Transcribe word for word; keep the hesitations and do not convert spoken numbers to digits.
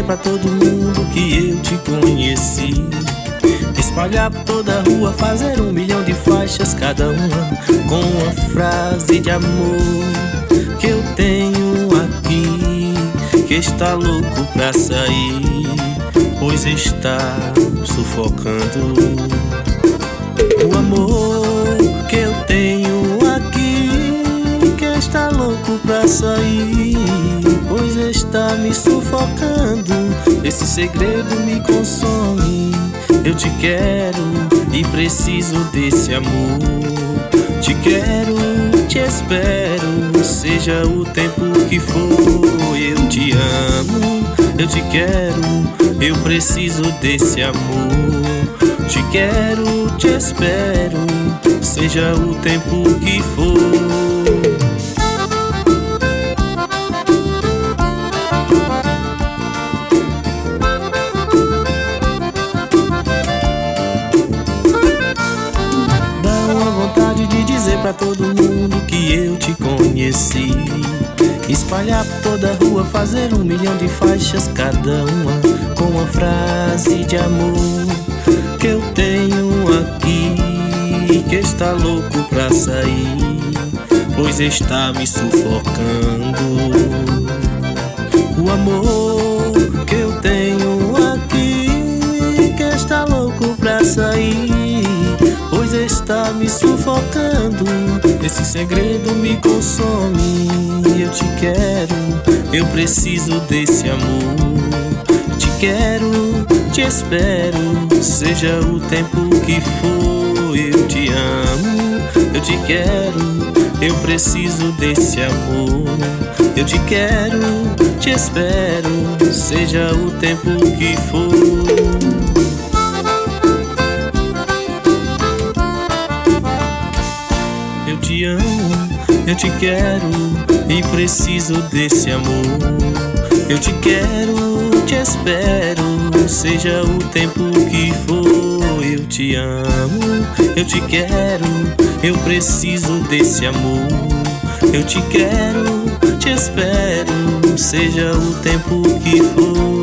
pra todo mundo que eu te conheci. Espalhar por toda a rua, fazer um milhão de faixas, cada uma com uma frase de amor que eu tenho aqui, que está louco pra sair, pois está sufocando. O amor que eu tenho aqui, que está louco pra sair, pois está me sufocando. Esse segredo me consome. Eu te quero e preciso desse amor. Te quero, te espero, seja o tempo que for. Eu te amo, eu te quero, eu preciso desse amor. Te quero, te espero, seja o tempo que for. Pra todo mundo que eu te conheci. Espalhar por toda a rua, fazer um milhão de faixas, cada uma com uma frase de amor que eu tenho aqui, que está louco pra sair, pois está me sufocando. O amor que eu tenho aqui, que está louco pra sair, pois está me sufocando. Esse segredo me consome. Eu te quero, eu preciso desse amor. Te quero, te espero, seja o tempo que for. Eu te amo, eu te quero, eu preciso desse amor. Eu te quero, te espero, seja o tempo que for. Eu te amo, eu te quero e preciso desse amor. Eu te quero, te espero, seja o tempo que for. Eu te amo, eu te quero, eu preciso desse amor. Eu te quero, te espero, seja o tempo que for.